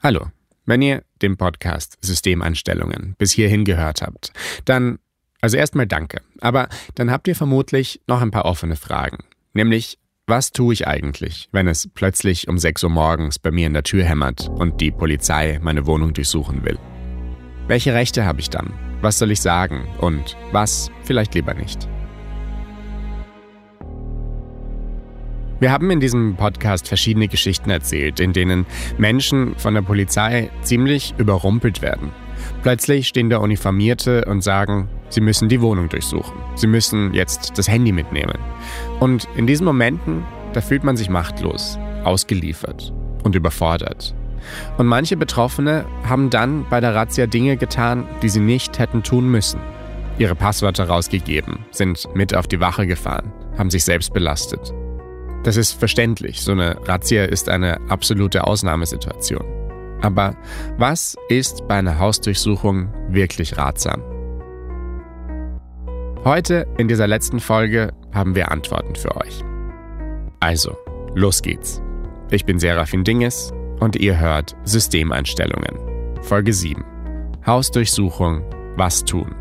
Hallo, wenn ihr den Podcast Systemeinstellungen bis hierhin gehört habt, dann, also erstmal danke, aber dann habt ihr vermutlich noch ein paar offene Fragen. Nämlich, was tue ich eigentlich, wenn es plötzlich um 6 Uhr morgens bei mir in der Tür hämmert und die Polizei meine Wohnung durchsuchen will? Welche Rechte habe ich dann? Was soll ich sagen und was vielleicht lieber nicht? Wir haben in diesem Podcast verschiedene Geschichten erzählt, in denen Menschen von der Polizei ziemlich überrumpelt werden. Plötzlich stehen da Uniformierte und sagen, sie müssen die Wohnung durchsuchen. Sie müssen jetzt das Handy mitnehmen. Und in diesen Momenten, da fühlt man sich machtlos, ausgeliefert und überfordert. Und manche Betroffene haben dann bei der Razzia Dinge getan, die sie nicht hätten tun müssen. Ihre Passwörter rausgegeben, sind mit auf die Wache gefahren, haben sich selbst belastet. Das ist verständlich, so eine Razzia ist eine absolute Ausnahmesituation. Aber was ist bei einer Hausdurchsuchung wirklich ratsam? Heute, in dieser letzten Folge, haben wir Antworten für euch. Also, los geht's. Ich bin Serafin Dinges und ihr hört Systemeinstellungen. Folge 7. Hausdurchsuchung, was tun?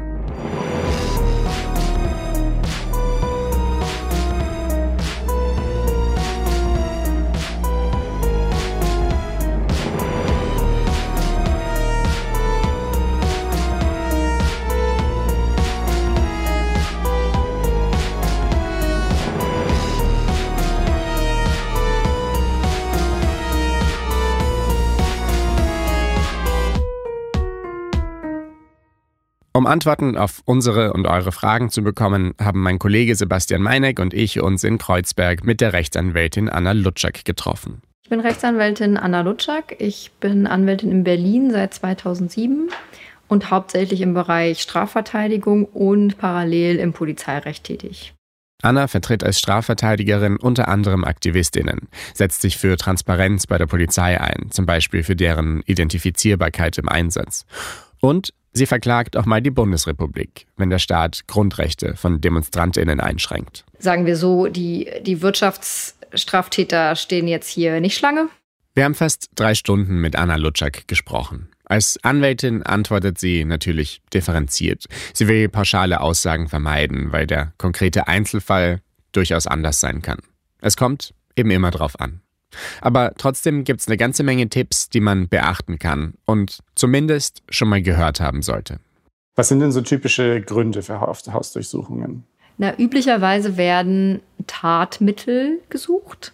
Um Antworten auf unsere und eure Fragen zu bekommen, haben mein Kollege Sebastian Meineck und ich uns in Kreuzberg mit der Rechtsanwältin Anna Lutschak getroffen. Ich bin Rechtsanwältin Anna Lutschak. Ich bin Anwältin in Berlin seit 2007 und hauptsächlich im Bereich Strafverteidigung und parallel im Polizeirecht tätig. Anna vertritt als Strafverteidigerin unter anderem AktivistInnen, setzt sich für Transparenz bei der Polizei ein, zum Beispiel für deren Identifizierbarkeit im Einsatz. Und sie verklagt auch mal die Bundesrepublik, wenn der Staat Grundrechte von DemonstrantInnen einschränkt. Sagen wir so, die Wirtschaftsstraftäter stehen jetzt hier nicht Schlange. Wir haben fast 3 Stunden mit Anna Lutschak gesprochen. Als Anwältin antwortet sie natürlich differenziert. Sie will pauschale Aussagen vermeiden, weil der konkrete Einzelfall durchaus anders sein kann. Es kommt eben immer drauf an. Aber trotzdem gibt es eine ganze Menge Tipps, die man beachten kann und zumindest schon mal gehört haben sollte. Was sind denn so typische Gründe für Hausdurchsuchungen? Üblicherweise werden Tatmittel gesucht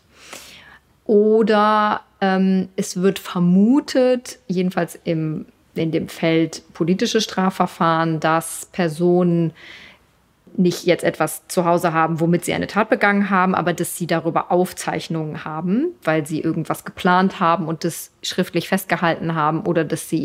oder es wird vermutet, jedenfalls in dem Feld politische Strafverfahren, dass Personen nicht jetzt etwas zu Hause haben, womit sie eine Tat begangen haben, aber dass sie darüber Aufzeichnungen haben, weil sie irgendwas geplant haben und das schriftlich festgehalten haben oder dass sie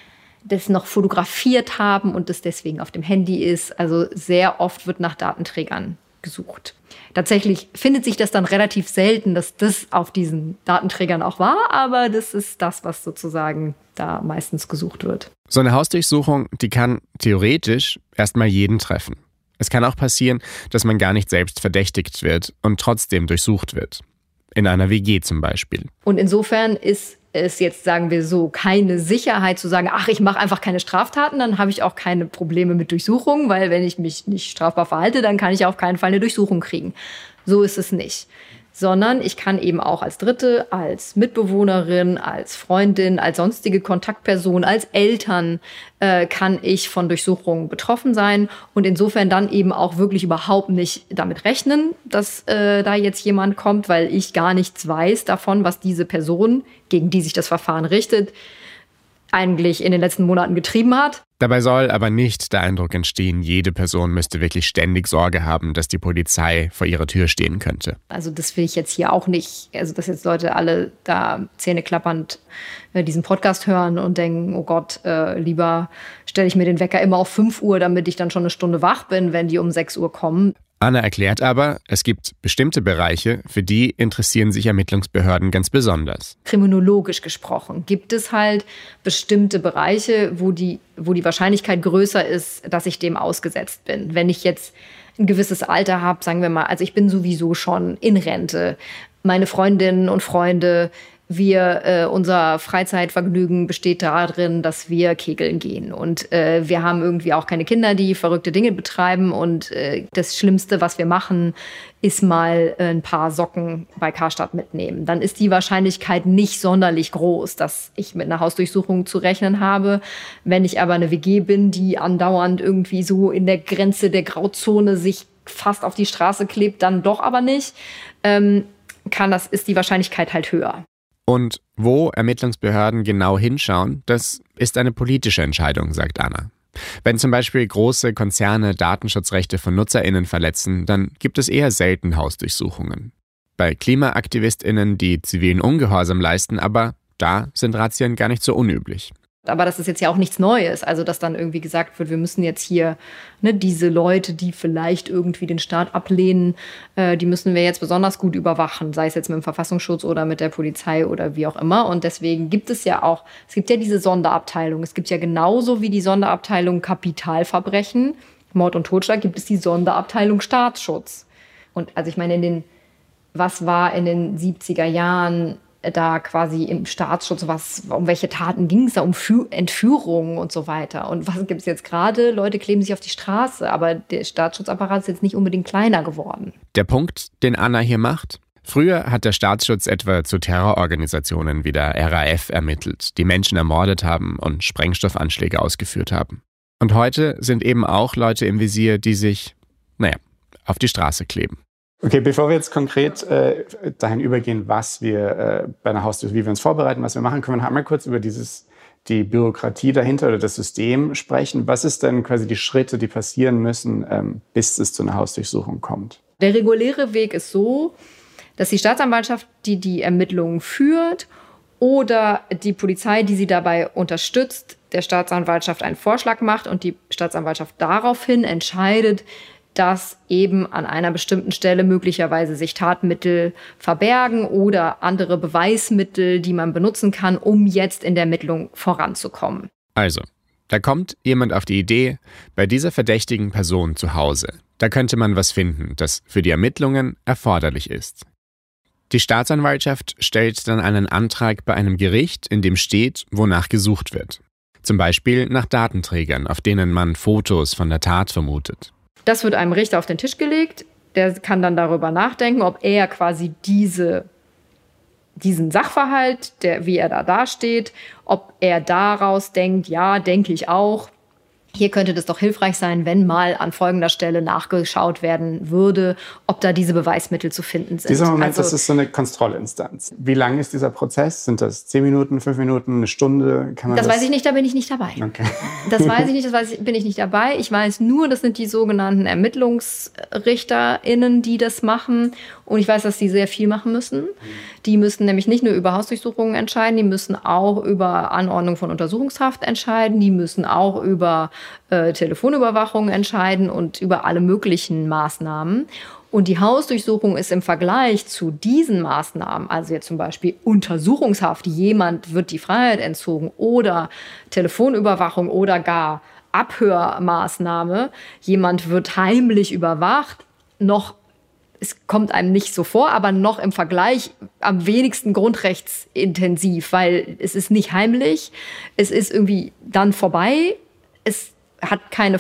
das noch fotografiert haben und das deswegen auf dem Handy ist. Also sehr oft wird nach Datenträgern gesucht. Tatsächlich findet sich das dann relativ selten, dass das auf diesen Datenträgern auch war, aber das ist das, was sozusagen da meistens gesucht wird. So eine Hausdurchsuchung, die kann theoretisch erstmal jeden treffen. Es kann auch passieren, dass man gar nicht selbst verdächtigt wird und trotzdem durchsucht wird. In einer WG zum Beispiel. Und insofern ist es jetzt, sagen wir so, keine Sicherheit zu sagen, ach, ich mache einfach keine Straftaten, dann habe ich auch keine Probleme mit Durchsuchungen, weil wenn ich mich nicht strafbar verhalte, dann kann ich auf keinen Fall eine Durchsuchung kriegen. So ist es nicht. Sondern ich kann eben auch als Dritte, als Mitbewohnerin, als Freundin, als sonstige Kontaktperson, als Eltern kann ich von Durchsuchungen betroffen sein und insofern dann eben auch wirklich überhaupt nicht damit rechnen, dass da jetzt jemand kommt, weil ich gar nichts weiß davon, was diese Person, gegen die sich das Verfahren richtet, eigentlich in den letzten Monaten getrieben hat. Dabei soll aber nicht der Eindruck entstehen, jede Person müsste wirklich ständig Sorge haben, dass die Polizei vor ihrer Tür stehen könnte. Also das will ich jetzt hier auch nicht, also dass jetzt Leute alle da zähneklappernd diesen Podcast hören und denken, oh Gott, lieber stelle ich mir den Wecker immer auf 5 Uhr, damit ich dann schon eine Stunde wach bin, wenn die um 6 Uhr kommen. Anna erklärt aber, es gibt bestimmte Bereiche, für die interessieren sich Ermittlungsbehörden ganz besonders. Kriminologisch gesprochen gibt es halt bestimmte Bereiche, wo die Wahrscheinlichkeit größer ist, dass ich dem ausgesetzt bin. Wenn ich jetzt ein gewisses Alter habe, sagen wir mal, also ich bin sowieso schon in Rente. Meine Freundinnen und Freunde unser Freizeitvergnügen besteht darin, dass wir kegeln gehen. Und wir haben irgendwie auch keine Kinder, die verrückte Dinge betreiben. Und das Schlimmste, was wir machen, ist mal ein paar Socken bei Karstadt mitnehmen. Dann ist die Wahrscheinlichkeit nicht sonderlich groß, dass ich mit einer Hausdurchsuchung zu rechnen habe. Wenn ich aber eine WG bin, die andauernd irgendwie so in der Grenze der Grauzone sich fast auf die Straße klebt, dann doch aber nicht, ist die Wahrscheinlichkeit halt höher. Und wo Ermittlungsbehörden genau hinschauen, das ist eine politische Entscheidung, sagt Anna. Wenn zum Beispiel große Konzerne Datenschutzrechte von NutzerInnen verletzen, dann gibt es eher selten Hausdurchsuchungen. Bei KlimaaktivistInnen, die zivilen Ungehorsam leisten, aber da sind Razzien gar nicht so unüblich. Aber das ist jetzt ja auch nichts Neues. Also, dass dann irgendwie gesagt wird, wir müssen jetzt hier diese Leute, die vielleicht irgendwie den Staat ablehnen, die müssen wir jetzt besonders gut überwachen. Sei es jetzt mit dem Verfassungsschutz oder mit der Polizei oder wie auch immer. Und deswegen gibt es ja diese Sonderabteilung. Es gibt ja genauso wie die Sonderabteilung Kapitalverbrechen, Mord und Totschlag, gibt es die Sonderabteilung Staatsschutz. Und also ich meine, was war in den 70er Jahren da quasi im Staatsschutz, um welche Taten ging es da, um Entführungen und so weiter. Und was gibt es jetzt gerade? Leute kleben sich auf die Straße, aber der Staatsschutzapparat ist jetzt nicht unbedingt kleiner geworden. Der Punkt, den Anna hier macht: Früher hat der Staatsschutz etwa zu Terrororganisationen wie der RAF ermittelt, die Menschen ermordet haben und Sprengstoffanschläge ausgeführt haben. Und heute sind eben auch Leute im Visier, die sich, auf die Straße kleben. Okay, bevor wir jetzt konkret dahin übergehen, was wir bei einer Hausdurchsuchung, wie wir uns vorbereiten, was wir machen können, wir einmal kurz über die Bürokratie dahinter oder das System sprechen. Was ist denn quasi die Schritte, die passieren müssen, bis es zu einer Hausdurchsuchung kommt? Der reguläre Weg ist so, dass die Staatsanwaltschaft die Ermittlungen führt oder die Polizei, die sie dabei unterstützt, der Staatsanwaltschaft einen Vorschlag macht und die Staatsanwaltschaft daraufhin entscheidet, dass eben an einer bestimmten Stelle möglicherweise sich Tatmittel verbergen oder andere Beweismittel, die man benutzen kann, um jetzt in der Ermittlung voranzukommen. Also, da kommt jemand auf die Idee, bei dieser verdächtigen Person zu Hause, da könnte man was finden, das für die Ermittlungen erforderlich ist. Die Staatsanwaltschaft stellt dann einen Antrag bei einem Gericht, in dem steht, wonach gesucht wird. Zum Beispiel nach Datenträgern, auf denen man Fotos von der Tat vermutet. Das wird einem Richter auf den Tisch gelegt. Der kann dann darüber nachdenken, ob er quasi diesen Sachverhalt, wie er da dasteht, ob er daraus denkt, ja, denke ich auch, hier könnte das doch hilfreich sein, wenn mal an folgender Stelle nachgeschaut werden würde, ob da diese Beweismittel zu finden sind. Dieser Moment, das ist so eine Kontrollinstanz. Wie lang ist dieser Prozess? Sind das 10 Minuten, 5 Minuten, eine Stunde? Das weiß ich nicht, da bin ich nicht dabei. Okay. Das weiß ich nicht, bin ich nicht dabei. Ich weiß nur, das sind die sogenannten ErmittlungsrichterInnen, die das machen. Und ich weiß, dass die sehr viel machen müssen. Die müssen nämlich nicht nur über Hausdurchsuchungen entscheiden, die müssen auch über Anordnung von Untersuchungshaft entscheiden, die müssen auch über Telefonüberwachung entscheiden und über alle möglichen Maßnahmen. Und die Hausdurchsuchung ist im Vergleich zu diesen Maßnahmen, also jetzt zum Beispiel Untersuchungshaft, jemand wird die Freiheit entzogen oder Telefonüberwachung oder gar Abhörmaßnahme, jemand wird heimlich überwacht, es kommt einem nicht so vor, aber noch im Vergleich am wenigsten grundrechtsintensiv, weil es ist nicht heimlich, es ist irgendwie dann vorbei, es hat keine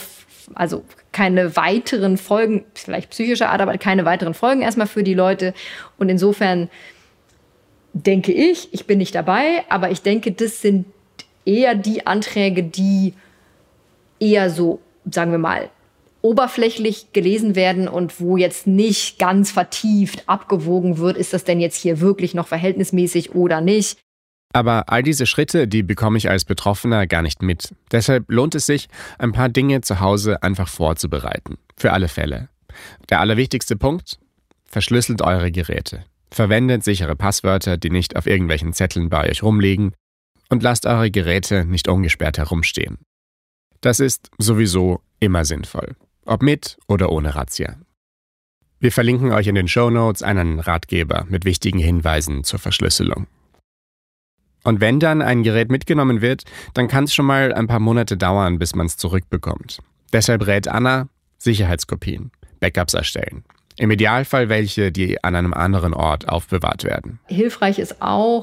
weiteren Folgen, vielleicht psychischer Art, aber keine weiteren Folgen erstmal für die Leute. Und insofern denke ich bin nicht dabei, aber ich denke, das sind eher die Anträge, die eher so, sagen wir mal, oberflächlich gelesen werden und wo jetzt nicht ganz vertieft abgewogen wird, ist das denn jetzt hier wirklich noch verhältnismäßig oder nicht. Aber all diese Schritte, die bekomme ich als Betroffener gar nicht mit. Deshalb lohnt es sich, ein paar Dinge zu Hause einfach vorzubereiten. Für alle Fälle. Der allerwichtigste Punkt: Verschlüsselt eure Geräte. Verwendet sichere Passwörter, die nicht auf irgendwelchen Zetteln bei euch rumliegen. Und lasst eure Geräte nicht ungesperrt herumstehen. Das ist sowieso immer sinnvoll. Ob mit oder ohne Razzia. Wir verlinken euch in den Shownotes einen Ratgeber mit wichtigen Hinweisen zur Verschlüsselung. Und wenn dann ein Gerät mitgenommen wird, dann kann es schon mal ein paar Monate dauern, bis man es zurückbekommt. Deshalb rät Anna: Sicherheitskopien, Backups erstellen. Im Idealfall welche, die an einem anderen Ort aufbewahrt werden. Hilfreich ist auch,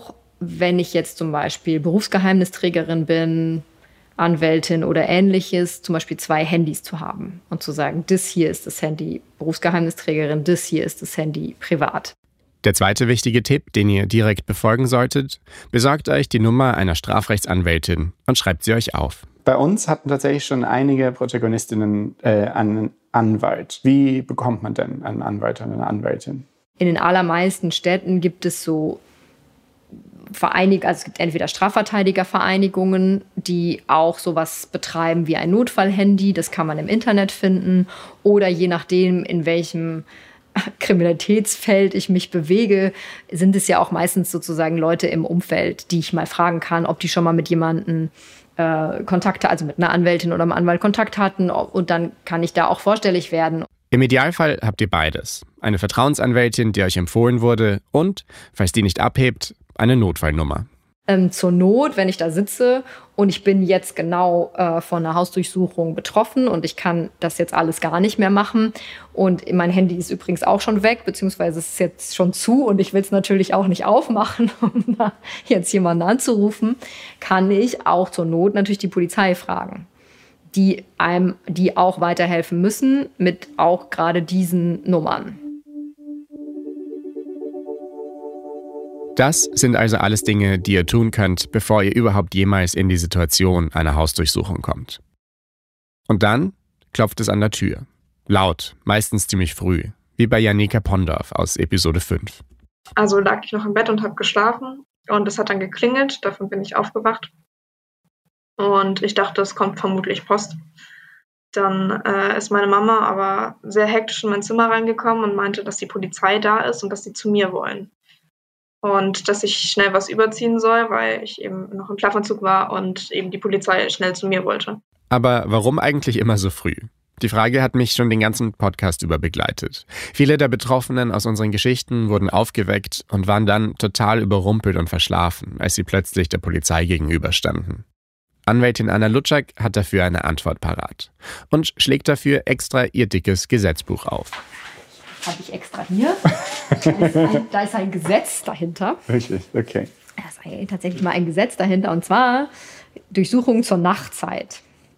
wenn ich jetzt zum Beispiel Berufsgeheimnisträgerin bin, Anwältin oder Ähnliches, zum Beispiel 2 Handys zu haben und zu sagen, das hier ist das Handy Berufsgeheimnisträgerin, das hier ist das Handy privat. Der zweite wichtige Tipp, den ihr direkt befolgen solltet: Besorgt euch die Nummer einer Strafrechtsanwältin und schreibt sie euch auf. Bei uns hatten tatsächlich schon einige Protagonistinnen einen Anwalt. Wie bekommt man denn einen Anwalt oder eine Anwältin? In den allermeisten Städten gibt es so also es gibt entweder Strafverteidigervereinigungen, die auch sowas betreiben wie ein Notfallhandy, das kann man im Internet finden, oder je nachdem, in welchem Kriminalitätsfeld ich mich bewege, sind es ja auch meistens sozusagen Leute im Umfeld, die ich mal fragen kann, ob die schon mal mit jemandem Kontakte, also mit einer Anwältin oder einem Anwalt Kontakt hatten, und dann kann ich da auch vorstellig werden. Im Idealfall habt ihr beides. Eine Vertrauensanwältin, die euch empfohlen wurde, und, falls die nicht abhebt, eine Notfallnummer. Zur Not, wenn ich da sitze und ich bin jetzt genau von einer Hausdurchsuchung betroffen und ich kann das jetzt alles gar nicht mehr machen und mein Handy ist übrigens auch schon weg, beziehungsweise es ist jetzt schon zu und ich will es natürlich auch nicht aufmachen, um da jetzt jemanden anzurufen, kann ich auch zur Not natürlich die Polizei fragen, die auch weiterhelfen müssen mit auch gerade diesen Nummern. Das sind also alles Dinge, die ihr tun könnt, bevor ihr überhaupt jemals in die Situation einer Hausdurchsuchung kommt. Und dann klopft es an der Tür. Laut, meistens ziemlich früh, wie bei Janika Pondorf aus Episode 5. Also lag ich noch im Bett und habe geschlafen und es hat dann geklingelt, davon bin ich aufgewacht. Und ich dachte, es kommt vermutlich Post. Dann ist meine Mama aber sehr hektisch in mein Zimmer reingekommen und meinte, dass die Polizei da ist und dass sie zu mir wollen. Und dass ich schnell was überziehen soll, weil ich eben noch im Schlafanzug war und eben die Polizei schnell zu mir wollte. Aber warum eigentlich immer so früh? Die Frage hat mich schon den ganzen Podcast über begleitet. Viele der Betroffenen aus unseren Geschichten wurden aufgeweckt und waren dann total überrumpelt und verschlafen, als sie plötzlich der Polizei gegenüberstanden. Anwältin Anna Lutschak hat dafür eine Antwort parat und schlägt dafür extra ihr dickes Gesetzbuch auf. Habe ich extra hier. Da ist ein Gesetz dahinter. Richtig, okay. Da ist tatsächlich mal ein Gesetz dahinter. Und zwar Durchsuchungen zur Nachtzeit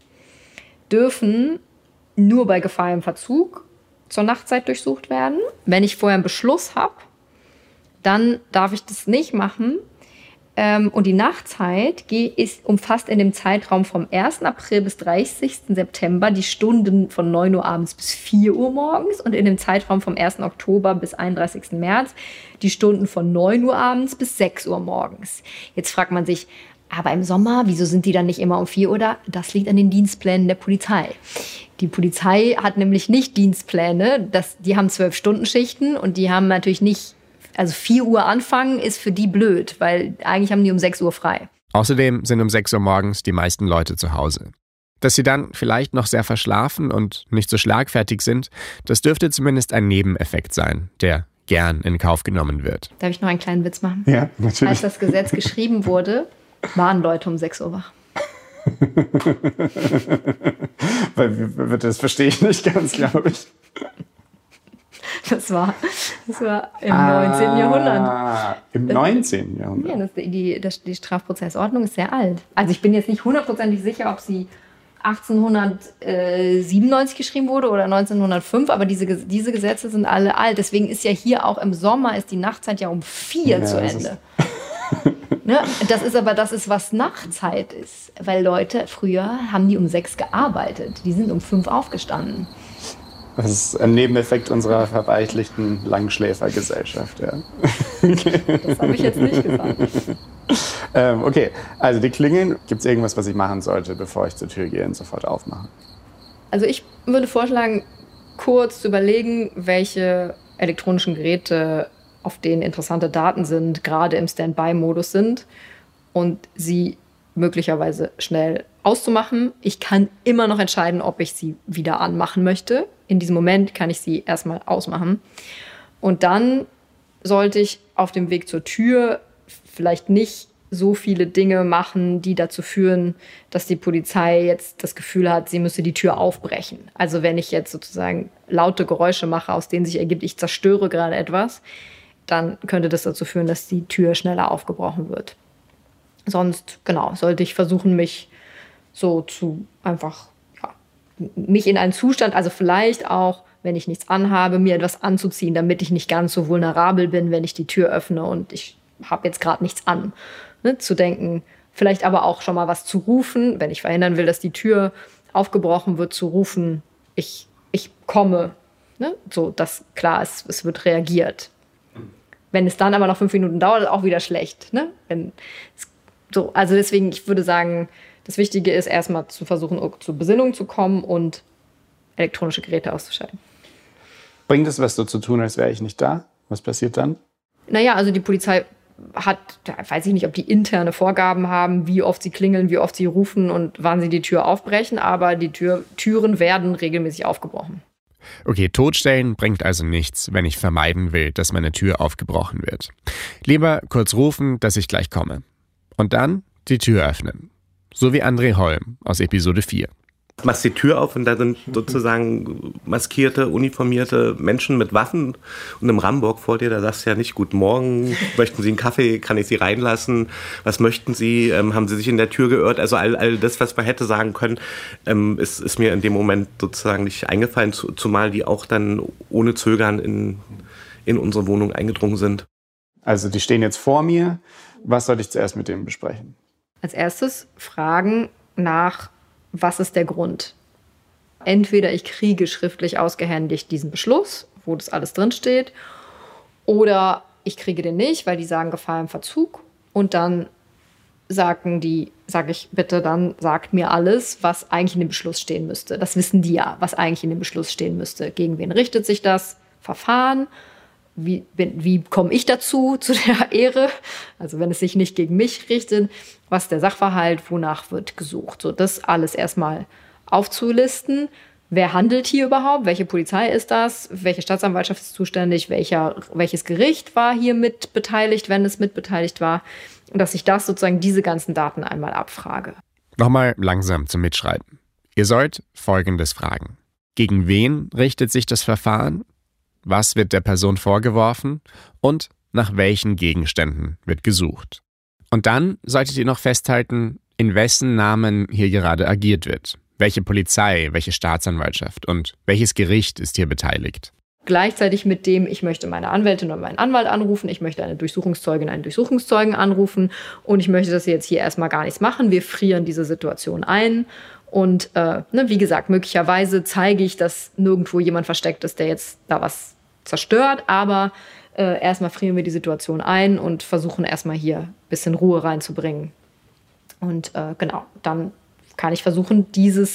dürfen nur bei Gefahr im Verzug zur Nachtzeit durchsucht werden. Wenn ich vorher einen Beschluss habe, dann darf ich das nicht machen. Und die Nachtzeit umfasst in dem Zeitraum vom 1. April bis 30. September die Stunden von 9 Uhr abends bis 4 Uhr morgens und in dem Zeitraum vom 1. Oktober bis 31. März die Stunden von 9 Uhr abends bis 6 Uhr morgens. Jetzt fragt man sich, aber im Sommer, wieso sind die dann nicht immer um 4 Uhr da? Das liegt an den Dienstplänen der Polizei. Die Polizei hat nämlich nicht Dienstpläne, die haben 12-Stunden-Schichten und die haben natürlich nicht. Also 4 Uhr anfangen ist für die blöd, weil eigentlich haben die um 6 Uhr frei. Außerdem sind um 6 Uhr morgens die meisten Leute zu Hause. Dass sie dann vielleicht noch sehr verschlafen und nicht so schlagfertig sind, das dürfte zumindest ein Nebeneffekt sein, der gern in Kauf genommen wird. Darf ich noch einen kleinen Witz machen? Ja, natürlich. Als das Gesetz geschrieben wurde, waren Leute um 6 Uhr wach. Weil das verstehe ich nicht ganz, glaube ich. Das war im 19. Jahrhundert. Im 19. Jahrhundert? Ja, die Strafprozessordnung ist sehr alt. Also ich bin jetzt nicht hundertprozentig sicher, ob sie 1897 geschrieben wurde oder 1905, aber diese Gesetze sind alle alt. Deswegen ist ja hier auch im Sommer ist die Nachtzeit ja um 4 zu Ende. Ne? Das ist, was Nachtzeit ist. Weil Leute, früher haben die um 6 gearbeitet. Die sind um 5 aufgestanden. Das ist ein Nebeneffekt unserer verweichlichten Langschläfergesellschaft. Ja. Das habe ich jetzt nicht gesagt. Okay, also die klingeln. Gibt es irgendwas, was ich machen sollte, bevor ich zur Tür gehe und sofort aufmache? Also ich würde vorschlagen, kurz zu überlegen, welche elektronischen Geräte, auf denen interessante Daten sind, gerade im Standby-Modus sind und sie möglicherweise schnell auszumachen. Ich kann immer noch entscheiden, ob ich sie wieder anmachen möchte. In diesem Moment kann ich sie erstmal ausmachen. Und dann sollte ich auf dem Weg zur Tür vielleicht nicht so viele Dinge machen, die dazu führen, dass die Polizei jetzt das Gefühl hat, sie müsse die Tür aufbrechen. Also wenn ich jetzt sozusagen laute Geräusche mache, aus denen sich ergibt, ich zerstöre gerade etwas, dann könnte das dazu führen, dass die Tür schneller aufgebrochen wird. Sonst, sollte ich versuchen, mich mich in einen Zustand, also vielleicht auch, wenn ich nichts anhabe, mir etwas anzuziehen, damit ich nicht ganz so vulnerabel bin, wenn ich die Tür öffne und ich habe jetzt gerade nichts an. Ne? Zu denken, vielleicht aber auch schon mal was zu rufen, wenn ich verhindern will, dass die Tür aufgebrochen wird, zu rufen, ich komme. Ne? So, dass klar ist, es wird reagiert. Wenn es dann aber noch 5 Minuten dauert, ist auch wieder schlecht. Ne? Also deswegen, ich würde sagen, das Wichtige ist erstmal zu versuchen, zur Besinnung zu kommen und elektronische Geräte auszuschalten. Bringt es was so zu tun, als wäre ich nicht da? Was passiert dann? Naja, also die Polizei hat, weiß ich nicht, ob die interne Vorgaben haben, wie oft sie klingeln, wie oft sie rufen und wann sie die Tür aufbrechen, aber die Türen werden regelmäßig aufgebrochen. Okay, totstellen bringt also nichts, wenn ich vermeiden will, dass meine Tür aufgebrochen wird. Lieber kurz rufen, dass ich gleich komme. Und dann die Tür öffnen. So wie André Holm aus Episode 4. Du machst die Tür auf und da sind sozusagen maskierte, uniformierte Menschen mit Waffen und einem Rambock vor dir. Da sagst du ja nicht, guten Morgen, möchten Sie einen Kaffee, kann ich Sie reinlassen? Was möchten Sie? Haben Sie sich in der Tür geirrt? Also all das, was man hätte sagen können, ist mir in dem Moment sozusagen nicht eingefallen, zumal die auch dann ohne Zögern in unsere Wohnung eingedrungen sind. Also die stehen jetzt vor mir. Was sollte ich zuerst mit denen besprechen? Als erstes fragen nach, was ist der Grund? Entweder ich kriege schriftlich ausgehändigt diesen Beschluss, wo das alles drinsteht, oder ich kriege den nicht, weil die sagen Gefahr im Verzug. Und dann sage ich bitte, dann sagt mir alles, was eigentlich in dem Beschluss stehen müsste. Das wissen die ja, was eigentlich in dem Beschluss stehen müsste. Gegen wen richtet sich das Verfahren? Wie komme ich dazu, zu der Ehre? Also wenn es sich nicht gegen mich richtet, was ist der Sachverhalt, wonach wird gesucht? So, das alles erstmal aufzulisten. Wer handelt hier überhaupt? Welche Polizei ist das? Welche Staatsanwaltschaft ist zuständig? Welches Gericht war hier mit beteiligt, wenn es mitbeteiligt war? Und dass ich das sozusagen, diese ganzen Daten einmal abfrage. Nochmal langsam zum Mitschreiben. Ihr sollt Folgendes fragen. Gegen wen richtet sich das Verfahren? Was wird der Person vorgeworfen und nach welchen Gegenständen wird gesucht? Und dann solltet ihr noch festhalten, in wessen Namen hier gerade agiert wird. Welche Polizei, welche Staatsanwaltschaft und welches Gericht ist hier beteiligt? Gleichzeitig mit dem, ich möchte meine Anwältin oder meinen Anwalt anrufen, ich möchte eine Durchsuchungszeugin, einen Durchsuchungszeugen anrufen und ich möchte, dass sie jetzt hier erstmal gar nichts machen. Wir frieren diese Situation ein. Und wie gesagt, möglicherweise zeige ich, dass nirgendwo jemand versteckt ist, der jetzt da was zerstört. Aber erstmal frieren wir die Situation ein und versuchen erstmal hier ein bisschen Ruhe reinzubringen. Und dann kann ich versuchen,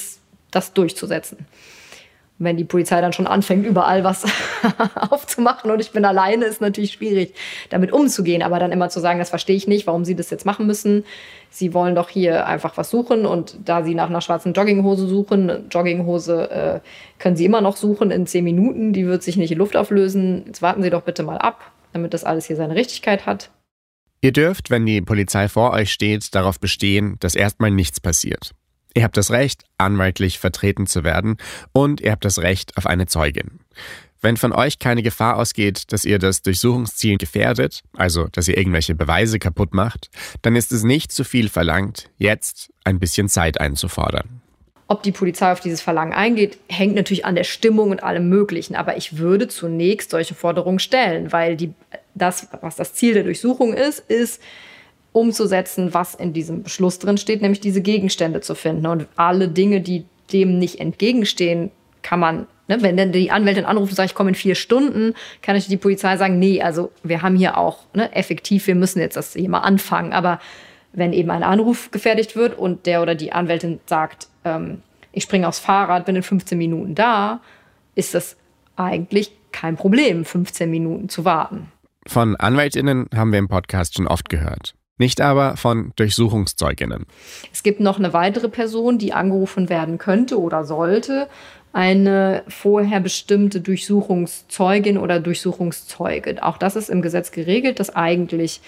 das durchzusetzen. Und wenn die Polizei dann schon anfängt, überall was aufzumachen und ich bin alleine, ist natürlich schwierig, damit umzugehen. Aber dann immer zu sagen, das verstehe ich nicht, warum Sie das jetzt machen müssen. Sie wollen doch hier einfach was suchen und da Sie nach einer schwarzen Jogginghose suchen, Jogginghose können Sie immer noch suchen in 10 Minuten, die wird sich nicht in Luft auflösen. Jetzt warten Sie doch bitte mal ab, damit das alles hier seine Richtigkeit hat. Ihr dürft, wenn die Polizei vor euch steht, darauf bestehen, dass erstmal nichts passiert. Ihr habt das Recht, anwaltlich vertreten zu werden und ihr habt das Recht auf eine Zeugin. Wenn von euch keine Gefahr ausgeht, dass ihr das Durchsuchungsziel gefährdet, also dass ihr irgendwelche Beweise kaputt macht, dann ist es nicht zu viel verlangt, jetzt ein bisschen Zeit einzufordern. Ob die Polizei auf dieses Verlangen eingeht, hängt natürlich an der Stimmung und allem Möglichen. Aber ich würde zunächst solche Forderungen stellen, weil was das Ziel der Durchsuchung ist umzusetzen, was in diesem Beschluss drin steht, nämlich diese Gegenstände zu finden. Und alle Dinge, die dem nicht entgegenstehen, kann man, wenn dann die Anwältin anruft und sagt, ich komme in 4 Stunden, kann natürlich die Polizei sagen, nee, also wir haben hier auch effektiv, wir müssen jetzt das hier mal anfangen. Aber wenn eben ein Anruf gefertigt wird und der oder die Anwältin sagt, ich springe aufs Fahrrad, bin in 15 Minuten da, ist das eigentlich kein Problem, 15 Minuten zu warten. Von AnwältInnen haben wir im Podcast schon oft gehört. Nicht aber von Durchsuchungszeuginnen. Es gibt noch eine weitere Person, die angerufen werden könnte oder sollte. Eine vorher bestimmte Durchsuchungszeugin oder Durchsuchungszeuge. Auch das ist im Gesetz geregelt, dass eigentlich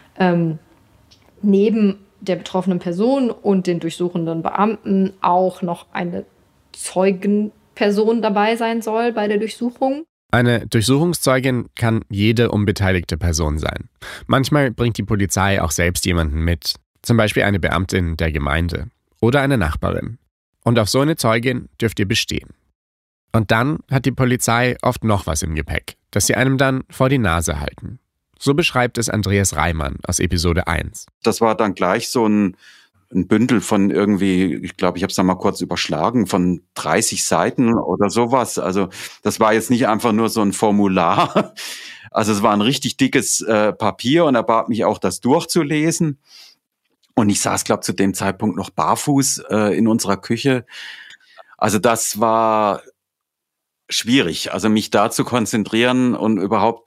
neben der betroffenen Person und den durchsuchenden Beamten auch noch eine Zeugenperson dabei sein soll bei der Durchsuchung. Eine Durchsuchungszeugin kann jede unbeteiligte Person sein. Manchmal bringt die Polizei auch selbst jemanden mit, zum Beispiel eine Beamtin der Gemeinde oder eine Nachbarin. Und auf so eine Zeugin dürft ihr bestehen. Und dann hat die Polizei oft noch was im Gepäck, das sie einem dann vor die Nase halten. So beschreibt es Andreas Reimann aus Episode 1. Das war dann gleich so ein Bündel von irgendwie, ich glaube, ich habe es dann mal kurz überschlagen, von 30 Seiten oder sowas. Also das war jetzt nicht einfach nur so ein Formular. Also es war ein richtig dickes Papier und er bat mich auch, das durchzulesen. Und ich saß, glaube ich, zu dem Zeitpunkt noch barfuß in unserer Küche. Also das war schwierig, also mich da zu konzentrieren und überhaupt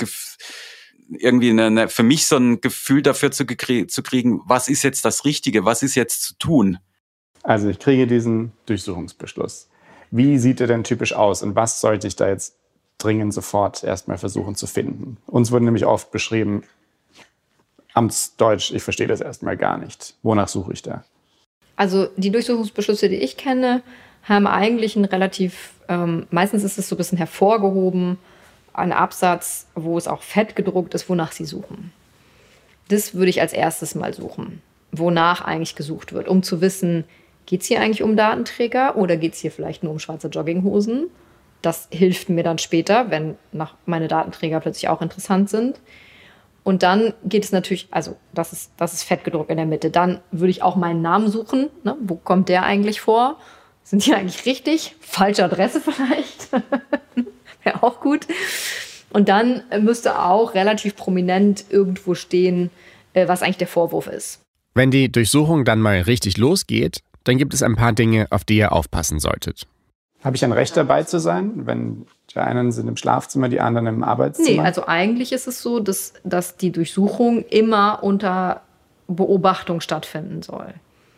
irgendwie für mich so ein Gefühl dafür zu kriegen, was ist jetzt das Richtige, was ist jetzt zu tun. Also ich kriege diesen Durchsuchungsbeschluss. Wie sieht er denn typisch aus und was sollte ich da jetzt dringend sofort erstmal versuchen zu finden? Uns wurde nämlich oft beschrieben, Amtsdeutsch, ich verstehe das erstmal gar nicht. Wonach suche ich da? Also die Durchsuchungsbeschlüsse, die ich kenne, haben eigentlich ein relativ, meistens ist es so ein bisschen hervorgehoben, ein Absatz, wo es auch fett gedruckt ist, wonach sie suchen. Das würde ich als erstes mal suchen, wonach eigentlich gesucht wird, um zu wissen, geht es hier eigentlich um Datenträger oder geht es hier vielleicht nur um schwarze Jogginghosen? Das hilft mir dann später, wenn meine Datenträger plötzlich auch interessant sind. Und dann geht es natürlich, also das ist fett gedruckt in der Mitte. Dann würde ich auch meinen Namen suchen. Ne? Wo kommt der eigentlich vor? Sind die eigentlich richtig? Falsche Adresse vielleicht? Wäre auch gut. Und dann müsste auch relativ prominent irgendwo stehen, was eigentlich der Vorwurf ist. Wenn die Durchsuchung dann mal richtig losgeht, dann gibt es ein paar Dinge, auf die ihr aufpassen solltet. Habe ich ein Recht dabei zu sein, wenn die einen sind im Schlafzimmer, die anderen im Arbeitszimmer? Nee, also eigentlich ist es so, dass die Durchsuchung immer unter Beobachtung stattfinden soll.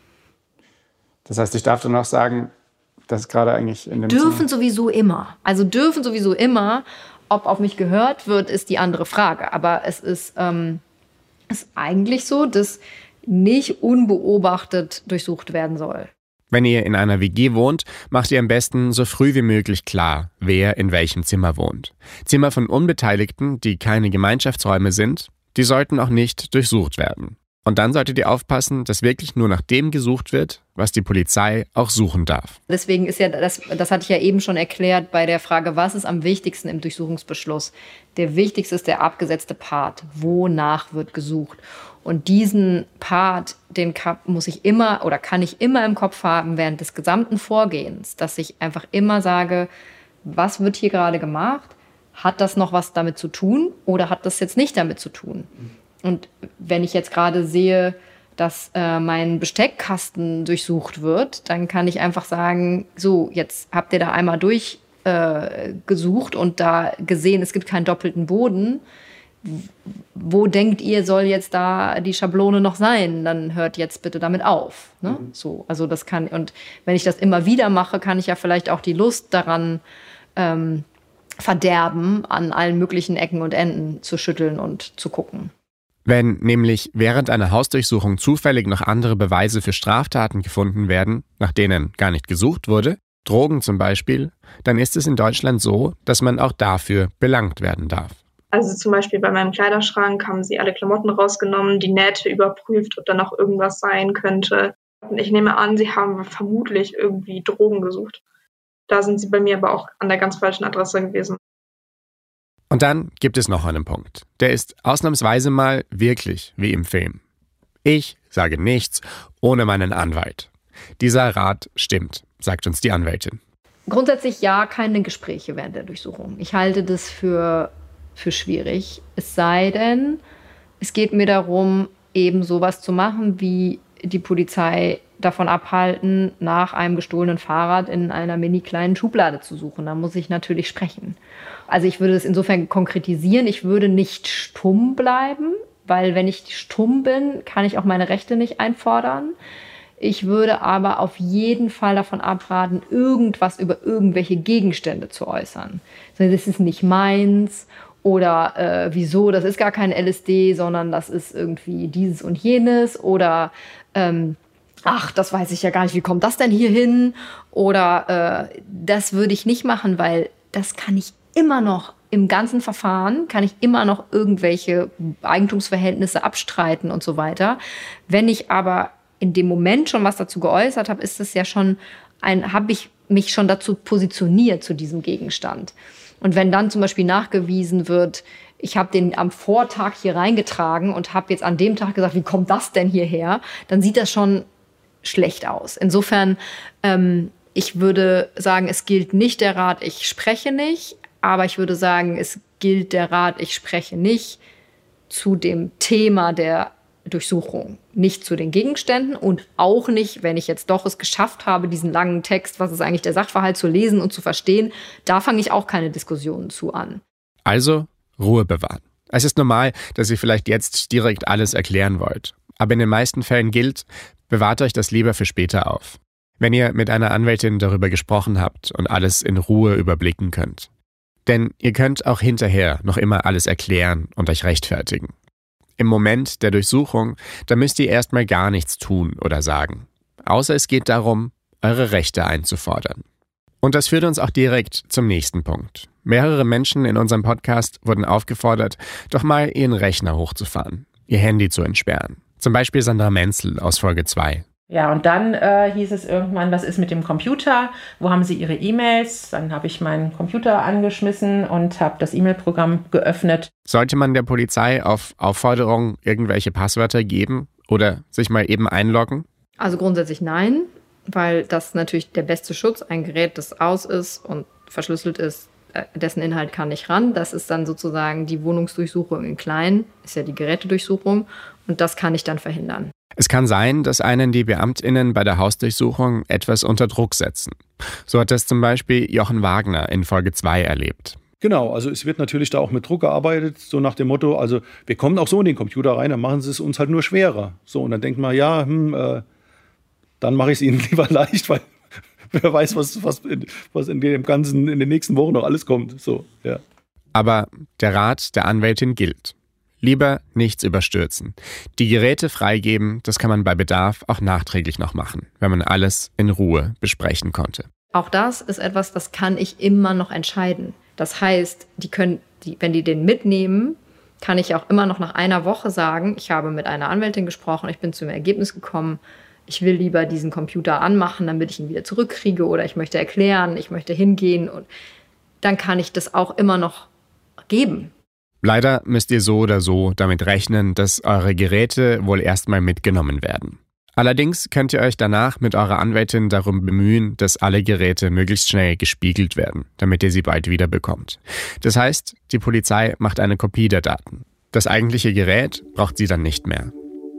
Das heißt, ich darf dann noch sagen, dass gerade eigentlich in dem Dürfen sowieso immer. Also dürfen sowieso immer. Ob auf mich gehört wird, ist die andere Frage. Aber es ist eigentlich so, dass nicht unbeobachtet durchsucht werden soll. Wenn ihr in einer WG wohnt, macht ihr am besten so früh wie möglich klar, wer in welchem Zimmer wohnt. Zimmer von Unbeteiligten, die keine Gemeinschaftsräume sind, die sollten auch nicht durchsucht werden. Und dann solltet ihr aufpassen, dass wirklich nur nach dem gesucht wird, was die Polizei auch suchen darf. Deswegen ist ja, das hatte ich ja eben schon erklärt bei der Frage, was ist am wichtigsten im Durchsuchungsbeschluss? Der wichtigste ist der abgesetzte Part. Wonach wird gesucht? Und diesen Part, muss ich immer oder kann ich immer im Kopf haben während des gesamten Vorgehens, dass ich einfach immer sage, was wird hier gerade gemacht? Hat das noch was damit zu tun oder hat das jetzt nicht damit zu tun? Und wenn ich jetzt gerade sehe, dass mein Besteckkasten durchsucht wird, dann kann ich einfach sagen, so, jetzt habt ihr da einmal durchgesucht und da gesehen, es gibt keinen doppelten Boden. Wo denkt ihr, soll jetzt da die Schablone noch sein? Dann hört jetzt bitte damit auf. Ne? So, also das kann, und wenn ich das immer wieder mache, kann ich ja vielleicht auch die Lust daran verderben, an allen möglichen Ecken und Enden zu schütteln und zu gucken. Wenn nämlich während einer Hausdurchsuchung zufällig noch andere Beweise für Straftaten gefunden werden, nach denen gar nicht gesucht wurde, Drogen zum Beispiel, dann ist es in Deutschland so, dass man auch dafür belangt werden darf. Also zum Beispiel bei meinem Kleiderschrank haben sie alle Klamotten rausgenommen, die Nähte überprüft, ob da noch irgendwas sein könnte. Und ich nehme an, sie haben vermutlich irgendwie Drogen gesucht. Da sind sie bei mir aber auch an der ganz falschen Adresse gewesen. Und dann gibt es noch einen Punkt. Der ist ausnahmsweise mal wirklich wie im Film. Ich sage nichts ohne meinen Anwalt. Dieser Rat stimmt, sagt uns die Anwältin. Grundsätzlich ja, keine Gespräche während der Durchsuchung. Ich halte das für schwierig. Es sei denn, es geht mir darum, eben sowas zu machen, wie die Polizei davon abhalten, nach einem gestohlenen Fahrrad in einer mini kleinen Schublade zu suchen. Da muss ich natürlich sprechen. Also ich würde es insofern konkretisieren. Ich würde nicht stumm bleiben, weil wenn ich stumm bin, kann ich auch meine Rechte nicht einfordern. Ich würde aber auf jeden Fall davon abraten, irgendwas über irgendwelche Gegenstände zu äußern. Das ist nicht meins. Oder wieso, das ist gar kein LSD, sondern das ist irgendwie dieses und jenes. Oder ach, das weiß ich ja gar nicht, wie kommt das denn hier hin? Oder das würde ich nicht machen, weil das kann ich immer noch im ganzen Verfahren, kann ich immer noch irgendwelche Eigentumsverhältnisse abstreiten und so weiter. Wenn ich aber in dem Moment schon was dazu geäußert habe, ist es ja schon habe ich mich schon dazu positioniert zu diesem Gegenstand. Und wenn dann zum Beispiel nachgewiesen wird, ich habe den am Vortag hier reingetragen und habe jetzt an dem Tag gesagt, wie kommt das denn hierher? Dann sieht das schon schlecht aus. Insofern, ich würde sagen, es gilt nicht der Rat, ich spreche nicht. Aber ich würde sagen, es gilt der Rat, ich spreche nicht zu dem Thema der Durchsuchung, nicht zu den Gegenständen und auch nicht, wenn ich jetzt doch es geschafft habe, diesen langen Text, was ist eigentlich der Sachverhalt, zu lesen und zu verstehen, da fange ich auch keine Diskussionen zu an. Also Ruhe bewahren. Es ist normal, dass ihr vielleicht jetzt direkt alles erklären wollt. Aber in den meisten Fällen gilt, bewahrt euch das lieber für später auf. Wenn ihr mit einer Anwältin darüber gesprochen habt und alles in Ruhe überblicken könnt. Denn ihr könnt auch hinterher noch immer alles erklären und euch rechtfertigen. Im Moment der Durchsuchung, da müsst ihr erstmal gar nichts tun oder sagen. Außer es geht darum, eure Rechte einzufordern. Und das führt uns auch direkt zum nächsten Punkt. Mehrere Menschen in unserem Podcast wurden aufgefordert, doch mal ihren Rechner hochzufahren, ihr Handy zu entsperren. Zum Beispiel Sandra Menzel aus Folge 2. Ja, und dann hieß es irgendwann, was ist mit dem Computer? Wo haben Sie Ihre E-Mails? Dann habe ich meinen Computer angeschmissen und habe das E-Mail-Programm geöffnet. Sollte man der Polizei auf Aufforderung irgendwelche Passwörter geben oder sich mal eben einloggen? Also grundsätzlich nein, weil das natürlich der beste Schutz. Ein Gerät, das aus ist und verschlüsselt ist, dessen Inhalt kann nicht ran. Das ist dann sozusagen die Wohnungsdurchsuchung in klein, ist ja die Gerätedurchsuchung und das kann ich dann verhindern. Es kann sein, dass einen die BeamtInnen bei der Hausdurchsuchung etwas unter Druck setzen. So hat das zum Beispiel Jochen Wagner in Folge 2 erlebt. Genau, also es wird natürlich da auch mit Druck gearbeitet, so nach dem Motto, also wir kommen auch so in den Computer rein, dann machen sie es uns halt nur schwerer. So, und dann denkt man, ja, dann mache ich es ihnen lieber leicht, weil wer weiß, was in dem Ganzen in den nächsten Wochen noch alles kommt. So, ja. Aber der Rat der Anwältin gilt. Lieber nichts überstürzen. Die Geräte freigeben, das kann man bei Bedarf auch nachträglich noch machen, wenn man alles in Ruhe besprechen konnte. Auch das ist etwas, das kann ich immer noch entscheiden. Das heißt, wenn die den mitnehmen, kann ich auch immer noch nach einer Woche sagen, ich habe mit einer Anwältin gesprochen, ich bin zu einem Ergebnis gekommen, ich will lieber diesen Computer anmachen, damit ich ihn wieder zurückkriege oder ich möchte erklären, ich möchte hingehen und dann kann ich das auch immer noch geben. Leider müsst ihr so oder so damit rechnen, dass eure Geräte wohl erstmal mitgenommen werden. Allerdings könnt ihr euch danach mit eurer Anwältin darum bemühen, dass alle Geräte möglichst schnell gespiegelt werden, damit ihr sie bald wieder bekommt. Das heißt, die Polizei macht eine Kopie der Daten. Das eigentliche Gerät braucht sie dann nicht mehr.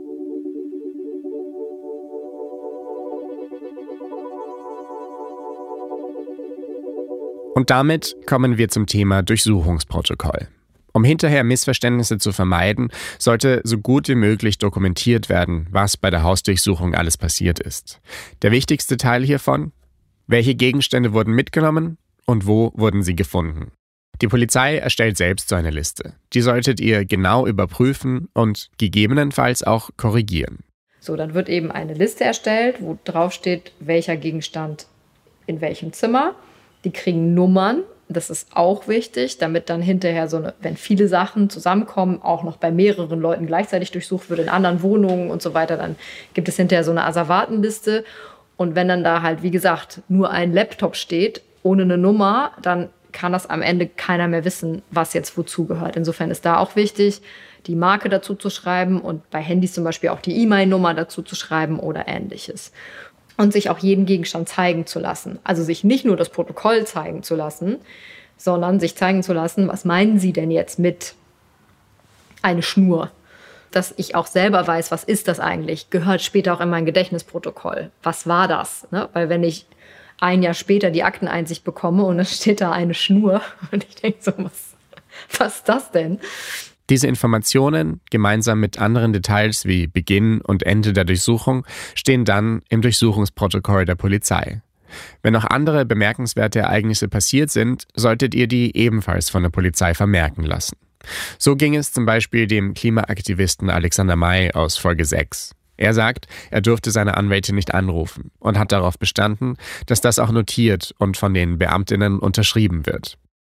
Und damit kommen wir zum Thema Durchsuchungsprotokoll. Um hinterher Missverständnisse zu vermeiden, sollte so gut wie möglich dokumentiert werden, was bei der Hausdurchsuchung alles passiert ist. Der wichtigste Teil hiervon: welche Gegenstände wurden mitgenommen und wo wurden sie gefunden. Die Polizei erstellt selbst so eine Liste. Die solltet ihr genau überprüfen und gegebenenfalls auch korrigieren. So, dann wird eben eine Liste erstellt, wo drauf steht, welcher Gegenstand in welchem Zimmer. Die kriegen Nummern. Das ist auch wichtig, damit dann hinterher wenn viele Sachen zusammenkommen, auch noch bei mehreren Leuten gleichzeitig durchsucht wird, in anderen Wohnungen und so weiter, dann gibt es hinterher so eine Asservatenliste. Und wenn dann da halt, wie gesagt, nur ein Laptop steht, ohne eine Nummer, dann kann das am Ende keiner mehr wissen, was jetzt wozu gehört. Insofern ist da auch wichtig, die Marke dazu zu schreiben und bei Handys zum Beispiel auch die E-Mail-Nummer dazu zu schreiben oder Ähnliches. Und sich auch jeden Gegenstand zeigen zu lassen. Also sich nicht nur das Protokoll zeigen zu lassen, sondern sich zeigen zu lassen, was meinen Sie denn jetzt mit eine Schnur? Dass ich auch selber weiß, was ist das eigentlich, gehört später auch in mein Gedächtnisprotokoll. Was war das? Ne? Weil wenn ich ein Jahr später die Akteneinsicht bekomme und dann steht da eine Schnur und ich denke so, was ist das denn? Diese Informationen, gemeinsam mit anderen Details wie Beginn und Ende der Durchsuchung, stehen dann im Durchsuchungsprotokoll der Polizei. Wenn noch andere bemerkenswerte Ereignisse passiert sind, solltet ihr die ebenfalls von der Polizei vermerken lassen. So ging es zum Beispiel dem Klimaaktivisten Alexander May aus Folge 6. Er sagt, er durfte seine Anwältin nicht anrufen und hat darauf bestanden, dass das auch notiert und von den BeamtInnen unterschrieben wird.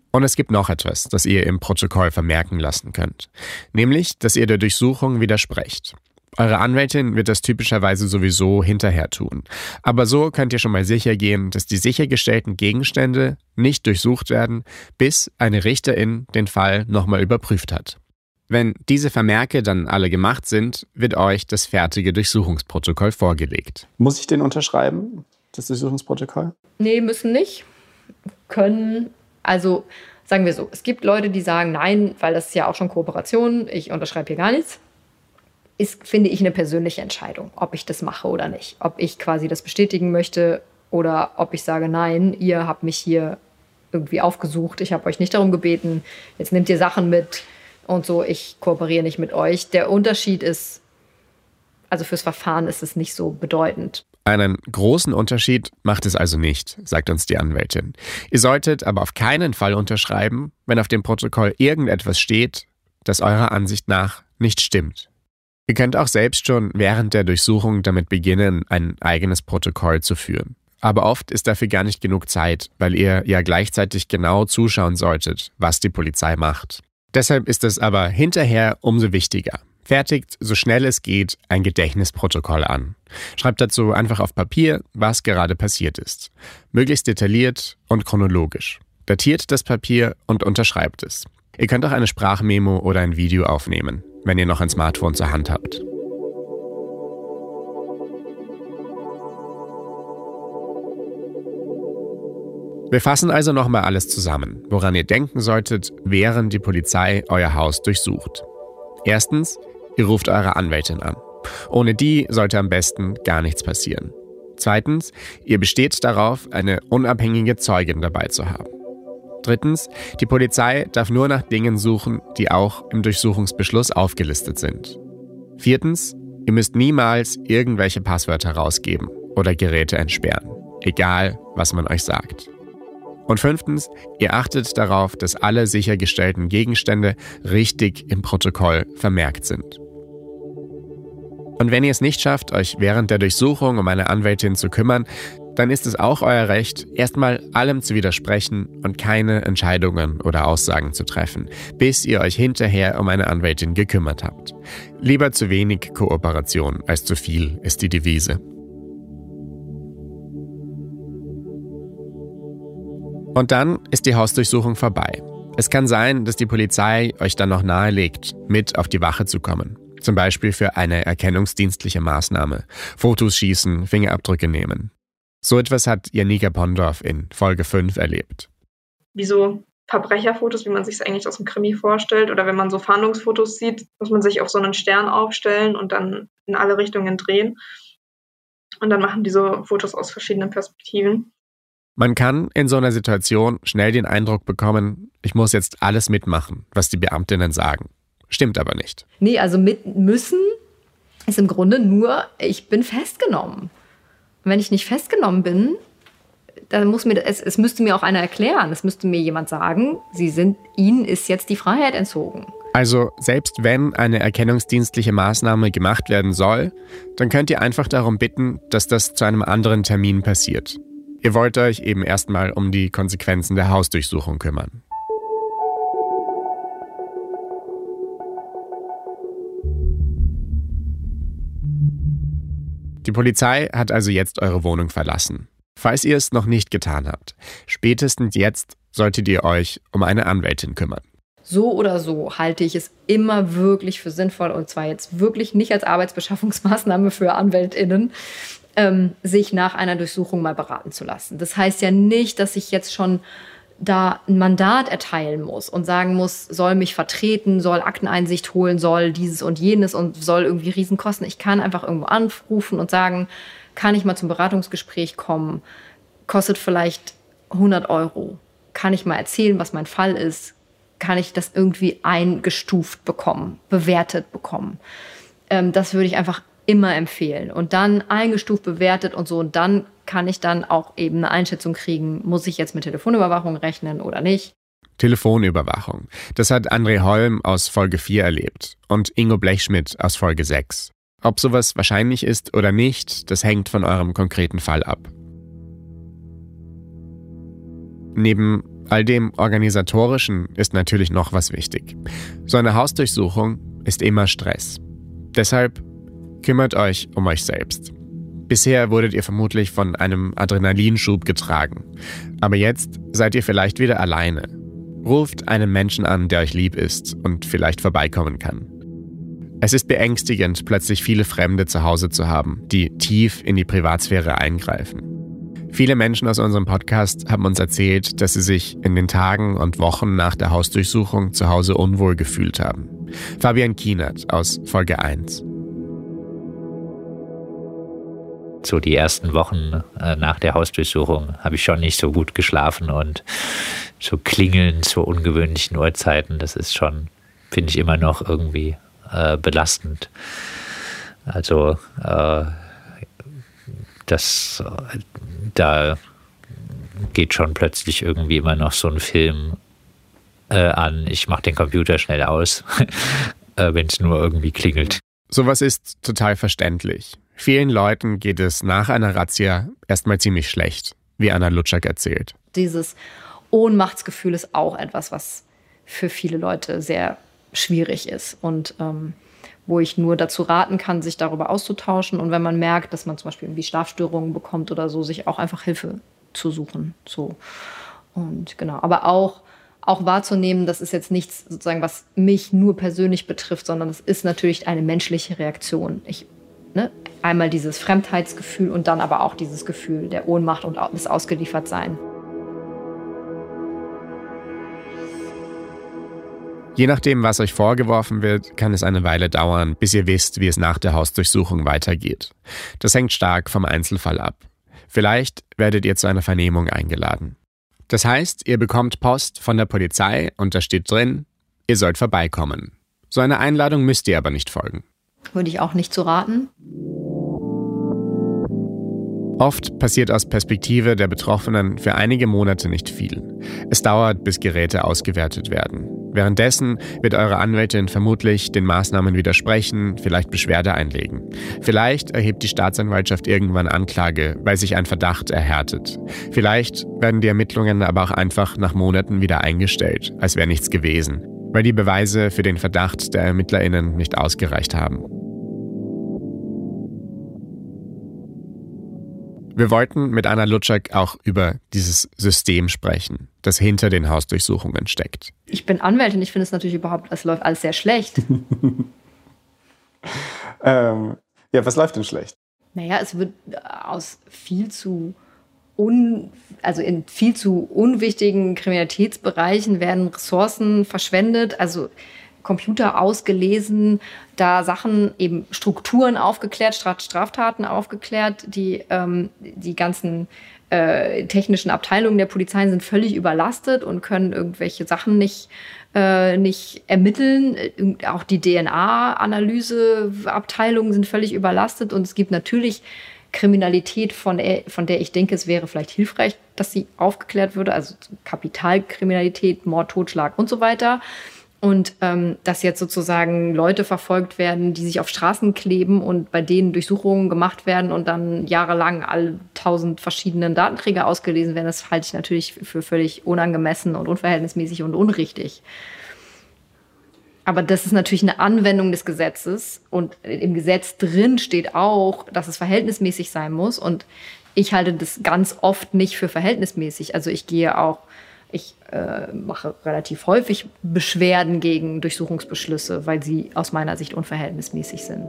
Und es gibt noch etwas, das ihr im Protokoll vermerken lassen könnt. Nämlich, dass ihr der Durchsuchung widersprecht. Eure Anwältin wird das typischerweise sowieso hinterher tun. Aber so könnt ihr schon mal sicher gehen, dass die sichergestellten Gegenstände nicht durchsucht werden, bis eine Richterin den Fall nochmal überprüft hat. Wenn diese Vermerke dann alle gemacht sind, wird euch das fertige Durchsuchungsprotokoll vorgelegt. Muss ich den unterschreiben, das Durchsuchungsprotokoll? Nee, müssen nicht. Können. Also sagen wir so, es gibt Leute, die sagen, nein, weil das ist ja auch schon Kooperation, ich unterschreibe hier gar nichts. Ist, finde ich, eine persönliche Entscheidung, ob ich das mache oder nicht. Ob ich quasi das bestätigen möchte oder ob ich sage, nein, ihr habt mich hier irgendwie aufgesucht, ich habe euch nicht darum gebeten, jetzt nehmt ihr Sachen mit und so, ich kooperiere nicht mit euch. Der Unterschied ist, also fürs Verfahren ist es nicht so bedeutend. Einen großen Unterschied macht es also nicht, sagt uns die Anwältin. Ihr solltet aber auf keinen Fall unterschreiben, wenn auf dem Protokoll irgendetwas steht, das eurer Ansicht nach nicht stimmt. Ihr könnt auch selbst schon während der Durchsuchung damit beginnen, ein eigenes Protokoll zu führen. Aber oft ist dafür gar nicht genug Zeit, weil ihr ja gleichzeitig genau zuschauen solltet, was die Polizei macht. Deshalb ist es aber hinterher umso wichtiger. Fertigt, so schnell es geht, ein Gedächtnisprotokoll an. Schreibt dazu einfach auf Papier, was gerade passiert ist. Möglichst detailliert und chronologisch. Datiert das Papier und unterschreibt es. Ihr könnt auch eine Sprachmemo oder ein Video aufnehmen, wenn ihr noch ein Smartphone zur Hand habt. Wir fassen also nochmal alles zusammen, woran ihr denken solltet, während die Polizei euer Haus durchsucht. Erstens, ihr ruft eure Anwältin an. Ohne die sollte am besten gar nichts passieren. Zweitens, ihr besteht darauf, eine unabhängige Zeugin dabei zu haben. Drittens, die Polizei darf nur nach Dingen suchen, die auch im Durchsuchungsbeschluss aufgelistet sind. Viertens, ihr müsst niemals irgendwelche Passwörter rausgeben oder Geräte entsperren, egal was man euch sagt. Und fünftens, ihr achtet darauf, dass alle sichergestellten Gegenstände richtig im Protokoll vermerkt sind. Und wenn ihr es nicht schafft, euch während der Durchsuchung um eine Anwältin zu kümmern, dann ist es auch euer Recht, erstmal allem zu widersprechen und keine Entscheidungen oder Aussagen zu treffen, bis ihr euch hinterher um eine Anwältin gekümmert habt. Lieber zu wenig Kooperation als zu viel ist die Devise. Und dann ist die Hausdurchsuchung vorbei. Es kann sein, dass die Polizei euch dann noch nahelegt, mit auf die Wache zu kommen. Zum Beispiel für eine erkennungsdienstliche Maßnahme. Fotos schießen, Fingerabdrücke nehmen. So etwas hat Janika Pondorf in Folge 5 erlebt. Wie so Verbrecherfotos, wie man sich es eigentlich aus dem Krimi vorstellt. Oder wenn man so Fahndungsfotos sieht, muss man sich auf so einen Stern aufstellen und dann in alle Richtungen drehen. Und dann machen die so Fotos aus verschiedenen Perspektiven. Man kann in so einer Situation schnell den Eindruck bekommen, ich muss jetzt alles mitmachen, was die Beamtinnen sagen. Stimmt aber nicht. Nee, also mit müssen ist im Grunde nur, ich bin festgenommen. Und wenn ich nicht festgenommen bin, dann muss mir es müsste mir auch einer erklären. Es müsste mir jemand sagen, Ihnen ist jetzt die Freiheit entzogen. Also selbst wenn eine erkennungsdienstliche Maßnahme gemacht werden soll, dann könnt ihr einfach darum bitten, dass das zu einem anderen Termin passiert. Ihr wollt euch eben erstmal um die Konsequenzen der Hausdurchsuchung kümmern. Die Polizei hat also jetzt eure Wohnung verlassen. Falls ihr es noch nicht getan habt, spätestens jetzt solltet ihr euch um eine Anwältin kümmern. So oder so halte ich es immer wirklich für sinnvoll, und zwar jetzt wirklich nicht als Arbeitsbeschaffungsmaßnahme für AnwältInnen, sich nach einer Durchsuchung mal beraten zu lassen. Das heißt ja nicht, dass ich jetzt schon da ein Mandat erteilen muss und sagen muss, soll mich vertreten, soll Akteneinsicht holen, soll dieses und jenes und soll irgendwie Riesen kosten. Ich kann einfach irgendwo anrufen und sagen, kann ich mal zum Beratungsgespräch kommen? Kostet vielleicht 100 €. Kann ich mal erzählen, was mein Fall ist? Kann ich das irgendwie eingestuft bekommen, bewertet bekommen? Das würde ich einfach immer empfehlen. Und dann eingestuft, bewertet und so. Und dann kann ich dann auch eben eine Einschätzung kriegen, muss ich jetzt mit Telefonüberwachung rechnen oder nicht. Telefonüberwachung. Das hat André Holm aus Folge 4 erlebt und Ingo Blechschmidt aus Folge 6. Ob sowas wahrscheinlich ist oder nicht, das hängt von eurem konkreten Fall ab. Neben All dem Organisatorischen ist natürlich noch was wichtig. So eine Hausdurchsuchung ist immer Stress. Deshalb kümmert euch um euch selbst. Bisher wurdet ihr vermutlich von einem Adrenalinschub getragen. Aber jetzt seid ihr vielleicht wieder alleine. Ruft einen Menschen an, der euch lieb ist und vielleicht vorbeikommen kann. Es ist beängstigend, plötzlich viele Fremde zu Hause zu haben, die tief in die Privatsphäre eingreifen. Viele Menschen aus unserem Podcast haben uns erzählt, dass sie sich in den Tagen und Wochen nach der Hausdurchsuchung zu Hause unwohl gefühlt haben. Fabian Kienert aus Folge 1. So die ersten Wochen nach der Hausdurchsuchung habe ich schon nicht so gut geschlafen und so Klingeln zu ungewöhnlichen Uhrzeiten, das ist schon, finde ich, immer noch irgendwie belastend. Also da geht schon plötzlich irgendwie immer noch so ein Film an, ich mache den Computer schnell aus, wenn es nur irgendwie klingelt. Sowas ist total verständlich. Vielen Leuten geht es nach einer Razzia erstmal ziemlich schlecht, wie Anna Lutschak erzählt. Dieses Ohnmachtsgefühl ist auch etwas, was für viele Leute sehr schwierig ist und wo ich nur dazu raten kann, sich darüber auszutauschen und wenn man merkt, dass man zum Beispiel irgendwie Schlafstörungen bekommt oder so, sich auch einfach Hilfe zu suchen. So. Und genau, aber auch wahrzunehmen, das ist jetzt nichts sozusagen, was mich nur persönlich betrifft, sondern es ist natürlich eine menschliche Reaktion. Einmal dieses Fremdheitsgefühl und dann aber auch dieses Gefühl der Ohnmacht und des Ausgeliefertsein. Je nachdem, was euch vorgeworfen wird, kann es eine Weile dauern, bis ihr wisst, wie es nach der Hausdurchsuchung weitergeht. Das hängt stark vom Einzelfall ab. Vielleicht werdet ihr zu einer Vernehmung eingeladen. Das heißt, ihr bekommt Post von der Polizei und da steht drin, ihr sollt vorbeikommen. So einer Einladung müsst ihr aber nicht folgen. Würde ich auch nicht zu raten. Oft passiert aus Perspektive der Betroffenen für einige Monate nicht viel. Es dauert, bis Geräte ausgewertet werden. Währenddessen wird eure Anwältin vermutlich den Maßnahmen widersprechen, vielleicht Beschwerde einlegen. Vielleicht erhebt die Staatsanwaltschaft irgendwann Anklage, weil sich ein Verdacht erhärtet. Vielleicht werden die Ermittlungen aber auch einfach nach Monaten wieder eingestellt, als wäre nichts gewesen, weil die Beweise für den Verdacht der ErmittlerInnen nicht ausgereicht haben. Wir wollten mit Anna Lutschak auch über dieses System sprechen, das hinter den Hausdurchsuchungen steckt. Ich bin Anwältin, ich finde es natürlich es läuft alles sehr schlecht. Was läuft denn schlecht? Naja, es wird in viel zu unwichtigen Kriminalitätsbereichen werden Ressourcen verschwendet, also Computer ausgelesen, da Sachen, eben Strukturen aufgeklärt, Straftaten aufgeklärt, die ganzen technischen Abteilungen der Polizei sind völlig überlastet und können irgendwelche Sachen nicht ermitteln. Auch die DNA-Analyseabteilungen sind völlig überlastet und es gibt natürlich Kriminalität, von der ich denke, es wäre vielleicht hilfreich, dass sie aufgeklärt würde, also Kapitalkriminalität, Mord, Totschlag und so weiter. Und dass jetzt sozusagen Leute verfolgt werden, die sich auf Straßen kleben und bei denen Durchsuchungen gemacht werden und dann jahrelang alle 1000 verschiedenen Datenträger ausgelesen werden, das halte ich natürlich für völlig unangemessen und unverhältnismäßig und unrichtig. Aber das ist natürlich eine Anwendung des Gesetzes und im Gesetz drin steht auch, dass es verhältnismäßig sein muss und ich halte das ganz oft nicht für verhältnismäßig. Also ich mache relativ häufig Beschwerden gegen Durchsuchungsbeschlüsse, weil sie aus meiner Sicht unverhältnismäßig sind.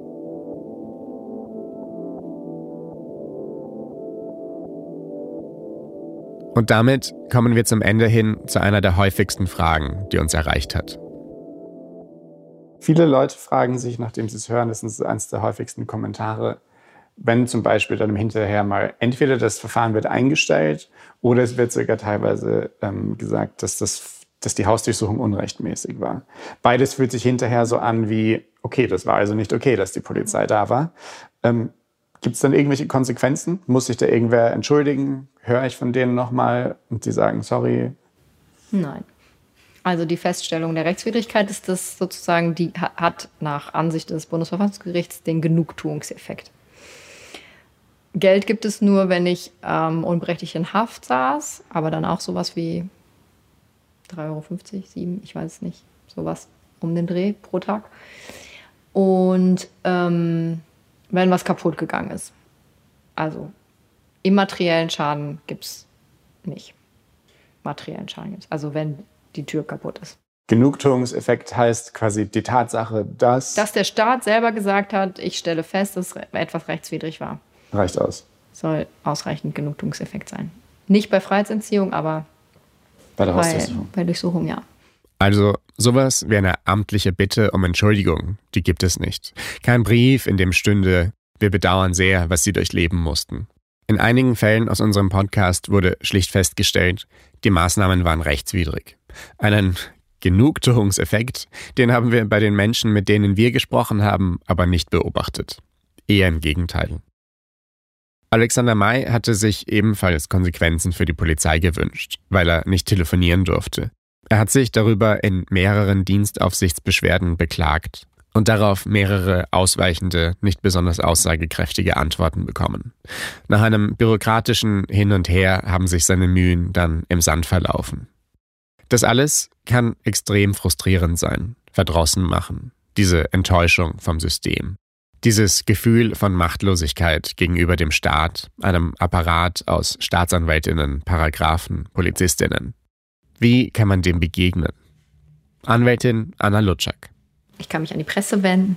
Und damit kommen wir zum Ende hin zu einer der häufigsten Fragen, die uns erreicht hat. Viele Leute fragen sich, nachdem sie es hören, das ist eines der häufigsten Kommentare, wenn zum Beispiel dann hinterher mal entweder das Verfahren wird eingestellt oder es wird sogar teilweise gesagt, dass die Hausdurchsuchung unrechtmäßig war. Beides fühlt sich hinterher so an wie, okay, das war also nicht okay, dass die Polizei da war. Gibt es dann irgendwelche Konsequenzen? Muss sich da irgendwer entschuldigen? Höre ich von denen nochmal und die sagen, sorry? Nein. Also die Feststellung der Rechtswidrigkeit ist das sozusagen, die hat nach Ansicht des Bundesverfassungsgerichts den Genugtuungseffekt. Geld gibt es nur, wenn ich unberechtigt in Haft saß, aber dann auch sowas wie 3,50 €, 7, ich weiß es nicht, sowas um den Dreh pro Tag. Und wenn was kaputt gegangen ist. Also immateriellen Schaden gibt es nicht. Materiellen Schaden gibt es. Also wenn die Tür kaputt ist. Genugtuungseffekt heißt quasi die Tatsache, dass der Staat selber gesagt hat, ich stelle fest, dass etwas rechtswidrig war. Reicht aus. Soll ausreichend Genugtuungseffekt sein. Nicht bei Freiheitsentziehung, aber bei der Hausdurchsuchung. Bei Durchsuchung, ja. Also sowas wie eine amtliche Bitte um Entschuldigung, die gibt es nicht. Kein Brief, in dem stünde, wir bedauern sehr, was Sie durchleben mussten. In einigen Fällen aus unserem Podcast wurde schlicht festgestellt, die Maßnahmen waren rechtswidrig. Einen Genugtuungseffekt, den haben wir bei den Menschen, mit denen wir gesprochen haben, aber nicht beobachtet. Eher im Gegenteil. Alexander May hatte sich ebenfalls Konsequenzen für die Polizei gewünscht, weil er nicht telefonieren durfte. Er hat sich darüber in mehreren Dienstaufsichtsbeschwerden beklagt und darauf mehrere ausweichende, nicht besonders aussagekräftige Antworten bekommen. Nach einem bürokratischen Hin und Her haben sich seine Mühen dann im Sand verlaufen. Das alles kann extrem frustrierend sein, verdrossen machen, diese Enttäuschung vom System. Dieses Gefühl von Machtlosigkeit gegenüber dem Staat, einem Apparat aus Staatsanwältinnen, Paragraphen, Polizistinnen. Wie kann man dem begegnen? Anwältin Anna Lutschak. Ich kann mich an die Presse wenden.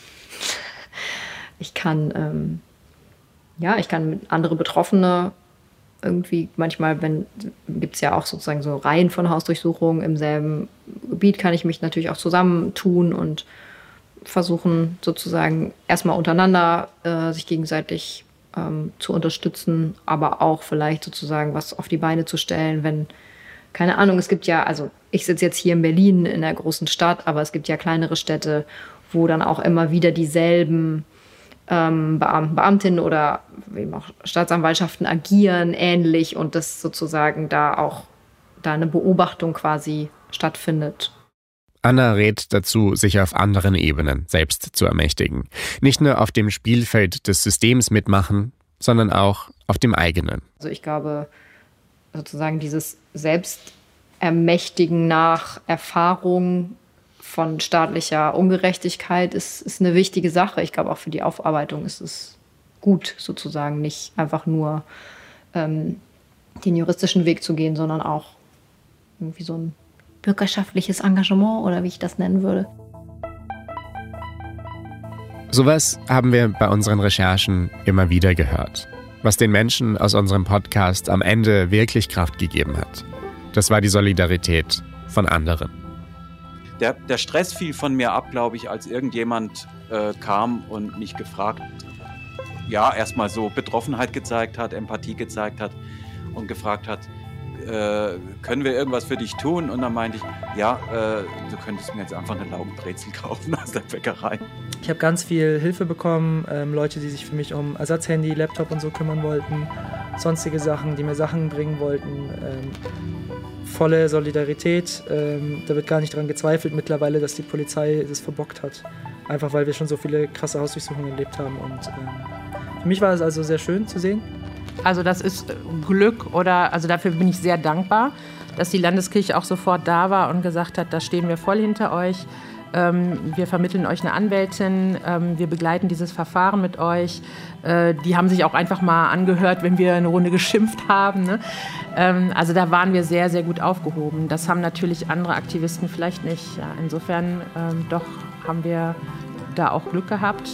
Ich kann mit andere Betroffene irgendwie, manchmal gibt es ja auch sozusagen so Reihen von Hausdurchsuchungen im selben Gebiet, kann ich mich natürlich auch zusammentun und versuchen sozusagen erstmal untereinander sich gegenseitig zu unterstützen, aber auch vielleicht sozusagen was auf die Beine zu stellen, wenn, keine Ahnung, es gibt ja, also ich sitze jetzt hier in Berlin in der großen Stadt, aber es gibt ja kleinere Städte, wo dann auch immer wieder dieselben Beamtinnen oder eben auch Staatsanwaltschaften agieren ähnlich und das sozusagen da eine Beobachtung quasi stattfindet. Anna rät dazu, sich auf anderen Ebenen selbst zu ermächtigen. Nicht nur auf dem Spielfeld des Systems mitmachen, sondern auch auf dem eigenen. Also ich glaube, sozusagen dieses Selbstermächtigen nach Erfahrung von staatlicher Ungerechtigkeit ist eine wichtige Sache. Ich glaube, auch für die Aufarbeitung ist es gut, sozusagen nicht einfach nur den juristischen Weg zu gehen, sondern auch irgendwie so ein bürgerschaftliches Engagement oder wie ich das nennen würde. Sowas haben wir bei unseren Recherchen immer wieder gehört. Was den Menschen aus unserem Podcast am Ende wirklich Kraft gegeben hat, das war die Solidarität von anderen. Der Stress fiel von mir ab, glaube ich, als irgendjemand kam und mich gefragt, ja, erstmal so Betroffenheit gezeigt hat, Empathie gezeigt hat und gefragt hat, können wir irgendwas für dich tun? Und dann meinte ich, ja, du könntest mir jetzt einfach eine Laugenbrezel kaufen aus der Bäckerei. Ich habe ganz viel Hilfe bekommen, Leute, die sich für mich um Ersatzhandy, Laptop und so kümmern wollten, sonstige Sachen, die mir Sachen bringen wollten. Volle Solidarität, da wird gar nicht dran gezweifelt mittlerweile, dass die Polizei das verbockt hat. Einfach weil wir schon so viele krasse Hausdurchsuchungen erlebt haben. Und für mich war es also sehr schön zu sehen. Also das ist Glück also dafür bin ich sehr dankbar, dass die Landeskirche auch sofort da war und gesagt hat, da stehen wir voll hinter euch. Wir vermitteln euch eine Anwältin, wir begleiten dieses Verfahren mit euch. Die haben sich auch einfach mal angehört, wenn wir eine Runde geschimpft haben. Ne? Also da waren wir sehr, sehr gut aufgehoben. Das haben natürlich andere Aktivisten vielleicht nicht. Ja, insofern doch haben wir da auch Glück gehabt.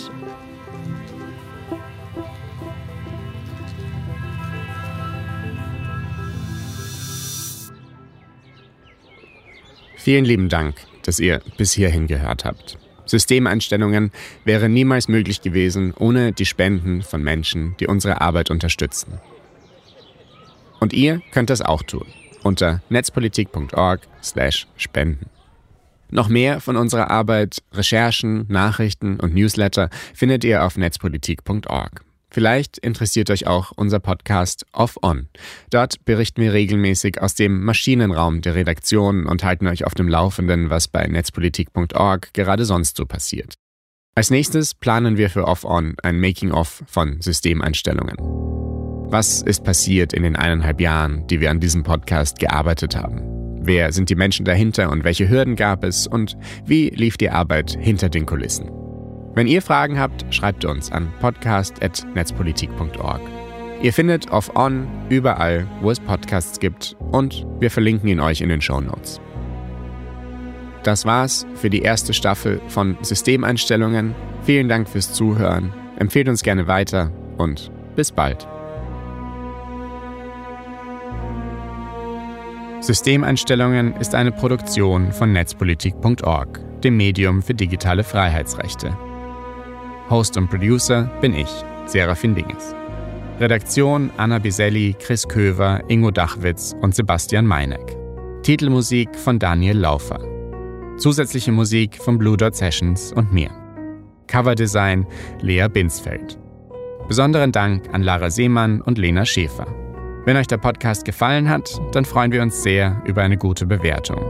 Vielen lieben Dank, dass ihr bis hierhin gehört habt. Systemeinstellungen wäre niemals möglich gewesen ohne die Spenden von Menschen, die unsere Arbeit unterstützen. Und ihr könnt das auch tun unter netzpolitik.org/spenden. Noch mehr von unserer Arbeit, Recherchen, Nachrichten und Newsletter findet ihr auf netzpolitik.org. Vielleicht interessiert euch auch unser Podcast Off-On. Dort berichten wir regelmäßig aus dem Maschinenraum der Redaktion und halten euch auf dem Laufenden, was bei netzpolitik.org gerade sonst so passiert. Als nächstes planen wir für Off-On ein Making-of von Systemeinstellungen. Was ist passiert in den 1,5 Jahren, die wir an diesem Podcast gearbeitet haben? Wer sind die Menschen dahinter und welche Hürden gab es und wie lief die Arbeit hinter den Kulissen? Wenn ihr Fragen habt, schreibt uns an podcast@netzpolitik.org. Ihr findet Off On überall, wo es Podcasts gibt, und wir verlinken ihn euch in den Shownotes. Das war's für die erste Staffel von Systemeinstellungen. Vielen Dank fürs Zuhören. Empfehlt uns gerne weiter und bis bald. Systemeinstellungen ist eine Produktion von netzpolitik.org, dem Medium für digitale Freiheitsrechte. Host und Producer bin ich, Serafin Dinges. Redaktion Anna Biselli, Chris Köver, Ingo Dachwitz und Sebastian Meineck. Titelmusik von Daniel Laufer. Zusätzliche Musik von Blue Dot Sessions und mir. Coverdesign Lea Binsfeld. Besonderen Dank an Lara Seemann und Lena Schäfer. Wenn euch der Podcast gefallen hat, dann freuen wir uns sehr über eine gute Bewertung.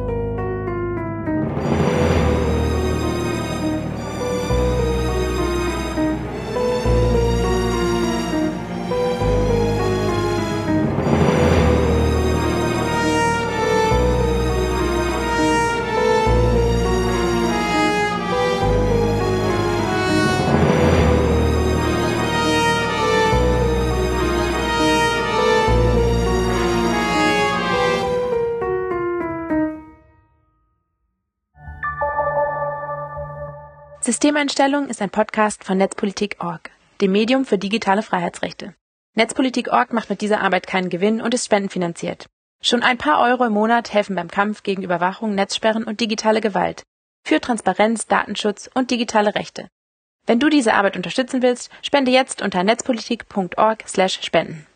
Systemeinstellung ist ein Podcast von Netzpolitik.org, dem Medium für digitale Freiheitsrechte. Netzpolitik.org macht mit dieser Arbeit keinen Gewinn und ist spendenfinanziert. Schon ein paar Euro im Monat helfen beim Kampf gegen Überwachung, Netzsperren und digitale Gewalt, für Transparenz, Datenschutz und digitale Rechte. Wenn du diese Arbeit unterstützen willst, spende jetzt unter netzpolitik.org/spenden.